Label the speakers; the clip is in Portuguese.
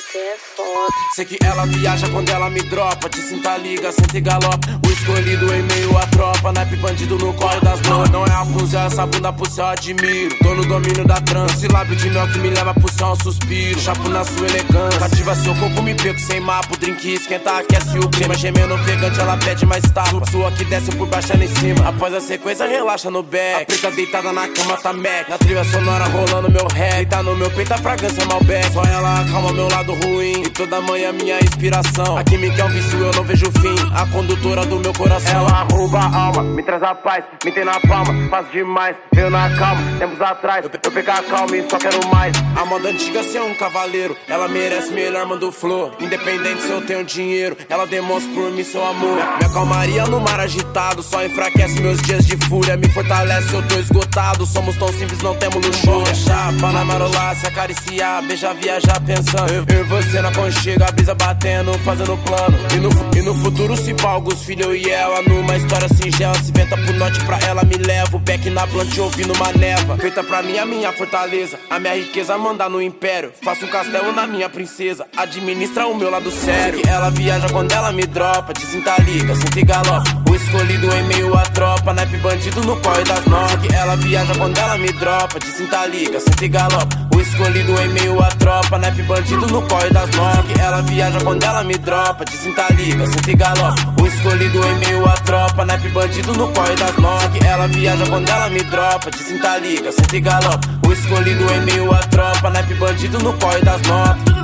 Speaker 1: Você é foda.
Speaker 2: Sei que ela viaja quando ela me dropa. Te sinta liga, senta e galopa. O escolhido em meio à tropa. Naipe bandido no corre das mãos. Não é a punzé, essa bunda pro céu admiro. Tô no domínio da trança. Esse lábio de mel que me leva pro céu, um suspiro. Chapo na sua elegância. Cativa seu corpo, me pego sem mapa. O drink esquenta, aquece o clima. Gemendo ofegante, ela pede mais tapa. Sua que desce por baixo em cima. Após a sequência, relaxa no back. A preta deitada na cama tá Mac. Na trilha sonora rolando meu rap. Deita no meu peito, a fragrância é Malbec. Só ela acalma meu lado ruim. E toda manhã minha inspiração. A química é um vício, eu não vejo o fim. A condutora do meu coração. Ela rouba a alma, me traz a paz. Me tem na palma, faz demais. Veio na calma, tempos atrás. Eu peguei a calma e só quero mais. A moda antiga ser um cavaleiro. Ela merece melhor, mando flor. Independente se eu tenho dinheiro. Ela demonstra por mim seu amor. Minha calmaria no mar agitado. Só enfraquece meus dias de fúria. Me fortalece, eu tô esgotado. Somos tão simples, não temos luxúria. Chapa na marola, se acariciar. Beija, viajar pensando. Eu e você na conchega, a brisa batendo, fazendo plano. E no futuro se palgos, filho eu e ela. Numa história singela, se venta pro norte pra ela. Me leva o back na blunt ouvindo uma neva. Feita pra mim a minha fortaleza. A minha riqueza manda no império. Faço um castelo na minha princesa. Administra o meu lado sério. Que ela viaja quando ela me dropa. Te sinta liga, senta e galopa. O escolhido em meio à tropa. Naipe bandido no corre das nove. Que ela viaja quando ela me dropa. Te sinta liga, senta e galopa. O escolhido em meio à tropa. Naipe bandido no corre das nove. Que ela viaja quando ela me dropa. Te sinta liga, senta e galopa. O escolhido em meio à tropa. Naipe bandido no corre das nove. Que ela viaja quando ela me dropa. Te sinta liga, senta e galopa. O escolhido em meio à tropa. Naipe bandido no corre das nove.